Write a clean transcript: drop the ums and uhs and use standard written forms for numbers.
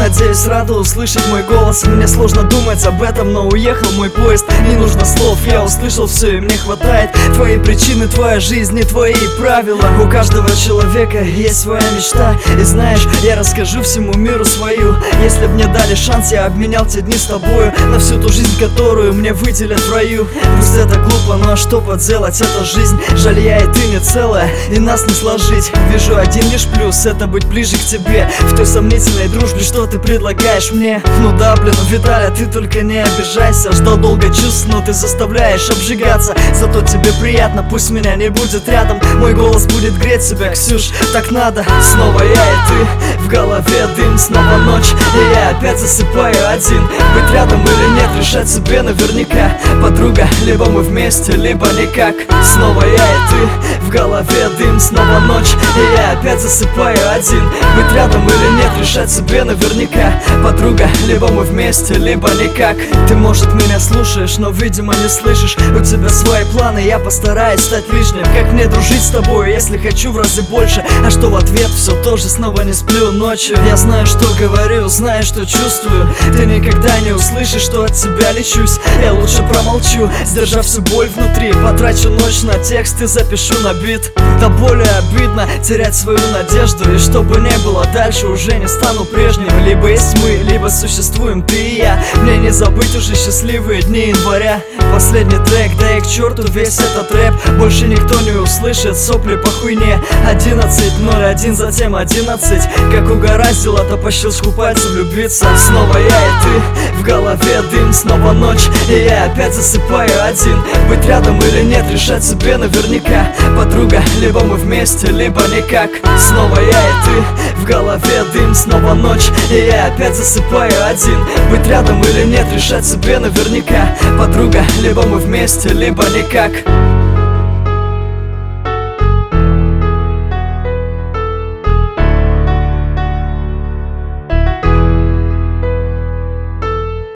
надеюсь, рада услышать мой голос. Мне сложно думать об этом, но уехал мой поезд. Не нужно слов, я услышал все, и мне хватает. Твои причины, твоя жизнь и твои правила. У каждого человека есть своя мечта. И знаешь, я расскажу всему миру свою. Если б мне дали шанс, я обменял те дни с тобою на всю ту жизнь, которую мне выделят в раю. Пусть это глупо, но что поделать, это жизнь. Жаль, я и ты не целая, и нас не сложить. Вижу один лишь плюс, это быть ближе к тебе. В той сомнительной дружбе, что ты предлагаешь мне. Ну да, блин, Виталя, ты только не обижайся. Ждал долго чувств, но ты заставляешь обжигаться. Зато тебе приятно, пусть меня не будет рядом. Мой голос будет греть тебя, Ксюш, так надо. Снова я и ты, в голове дым, снова ночь, и я опять засыпаю один. Быть рядом или нет, решать себе наверняка. Подруга, либо мы вместе, либо никак. Снова я и ты, в голове дым, снова ночь, и я опять засыпаю один. Быть рядом или нет, решать себе наверняка. Подруга, либо мы вместе, либо никак. Ты, может, меня слушаешь, но, видимо, не слышишь. У тебя свои планы, я постараюсь стать лишним. Как мне дружить с тобой, если хочу в разы больше? А что в ответ? Все тоже снова не сплю ночью. Я знаю, что говорю, знаю, что чувствую. Ты никогда не услышишь, что от тебя лечусь. Я лучше промолчу, сдержав всю боль внутри. Потрачу ночь на текст и запишу на бит. Да более обидно терять свою надежду. И что бы ни было дальше, уже не стану прежним. Либо есть мы, либо существуем ты и я. Мне не забыть уже счастливые дни января. Последний трек, да и к черту весь этот рэп. Больше никто не услышит сопли по хуйне. 11:01, затем 11. Как угораздило-то по щелчку пальцев влюбиться. Снова я и ты, в голове дым, снова ночь, и я опять засыпаю один. Быть рядом или нет, решать себе наверняка. Подруга, либо мы вместе, либо никак. Снова я и ты, в голове дым, снова ночь, и я опять засыпаю один. Быть рядом или нет, решать себе наверняка. Подруга, либо мы вместе, либо никак.